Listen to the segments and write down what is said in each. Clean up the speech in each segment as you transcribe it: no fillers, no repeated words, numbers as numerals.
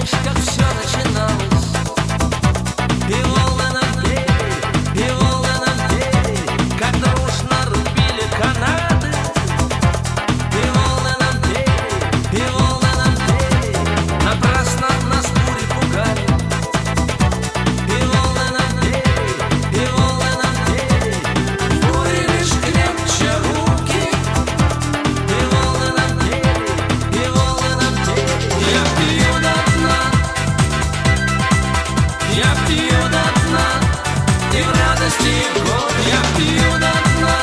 как все начиналось. И волны нам пели, и волны нам пели, как дружно рубили канаты. И волны нам пели, и волны нам пели, напрасно нас бури пугали. И волны нам пели, и волны нам пели, бури лишь крепче руки. И волны нам пели, и волны нам пели, я пью до дна, я пью до дна, и в радости и в горе я пью до дна,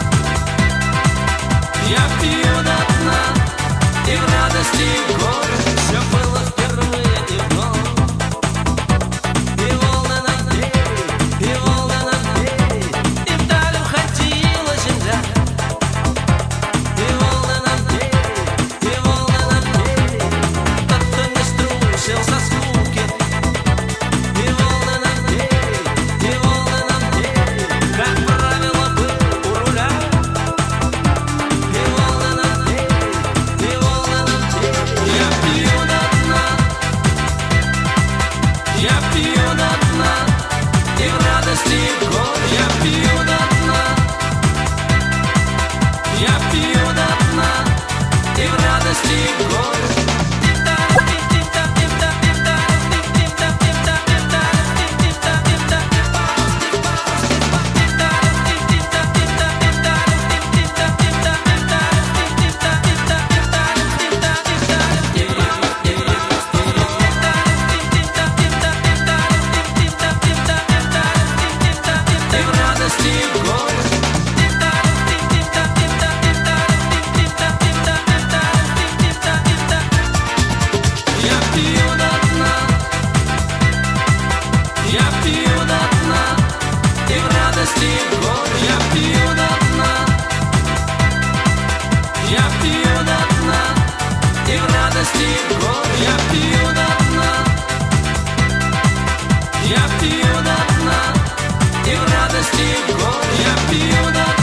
я пью до дна, и в радости и в горе все было впервые и вновь. И волны нам пели, и волны нам пели, и вдаль уходила земля. И волны нам пели, и волны нам пели, тот, кто не струсил со скуки. И волны нам пели, и волны нам пели, как правило, был у руля. И волны нам пели, и волны нам пели, я пью до дна, я пью до дна, и в радости и в горе я пью до дна, я пью до дна, и в радости и в горе. И в радости и в горе. Я пью до дна, я пью до дна, и в радости и в горе я пью до дна, я пью до дна, и в радости и в горе я пью до дна, я пью до дна, и в радости и в горе я пью до дна.